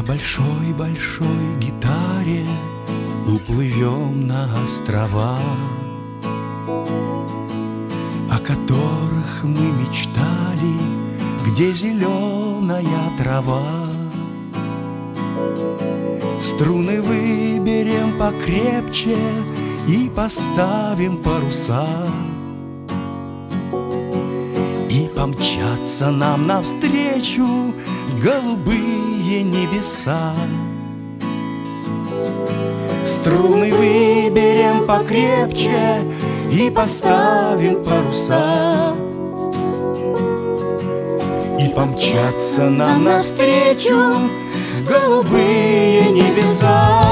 На большой-большой гитаре уплывем на острова, о которых мы мечтали, где зеленая трава. Струны выберем покрепче и поставим паруса, и помчатся нам навстречу голубые небеса. Струны выберем покрепче и поставим паруса, и помчатся нам навстречу голубые небеса.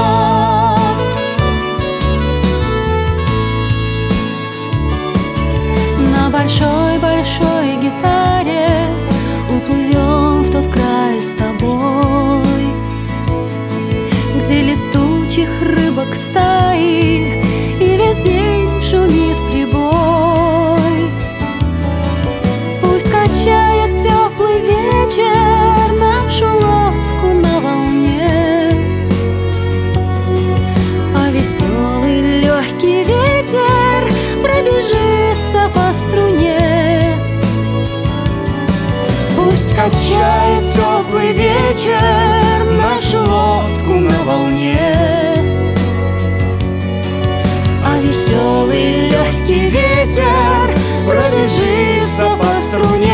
На большой-большой гитаре уплывем в тот край с тобой, где летучих рыбок стаи и весь день шумит прибой. Пусть качает теплый вечер нашу лодку на волне, а веселый легкий ветер пробежится по струне. Пусть качает теплый вечер нашу лодку на волне, а веселый легкий ветер пробежится по струне.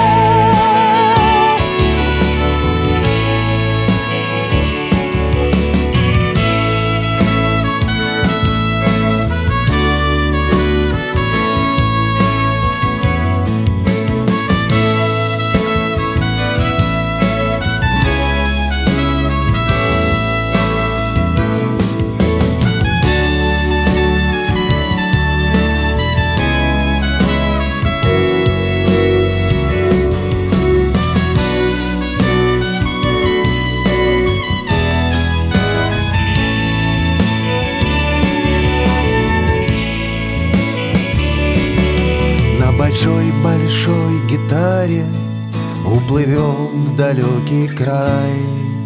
Большой-большой гитаре уплывем в далекий край.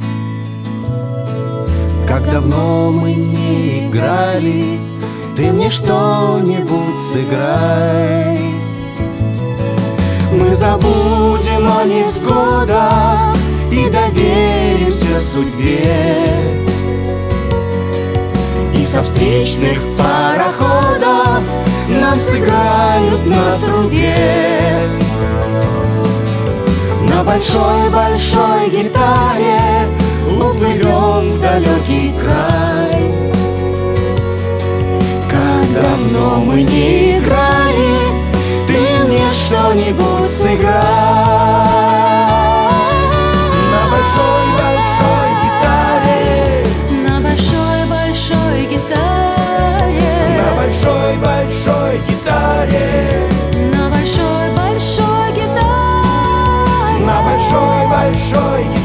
Как давно мы не играли, ты мне что-нибудь сыграй. Мы забудем о невзгодах и доверимся судьбе, и со встречных пароходов нам сыграют на трубе. На большой-большой гитаре уплывем в далекий край. Как давно мы не играли, ты мне что-нибудь сыграй. На большой-большой гитаре, на большой-большой гитаре, на большой-большой гитаре, на большой-большой гитаре, на большой-большой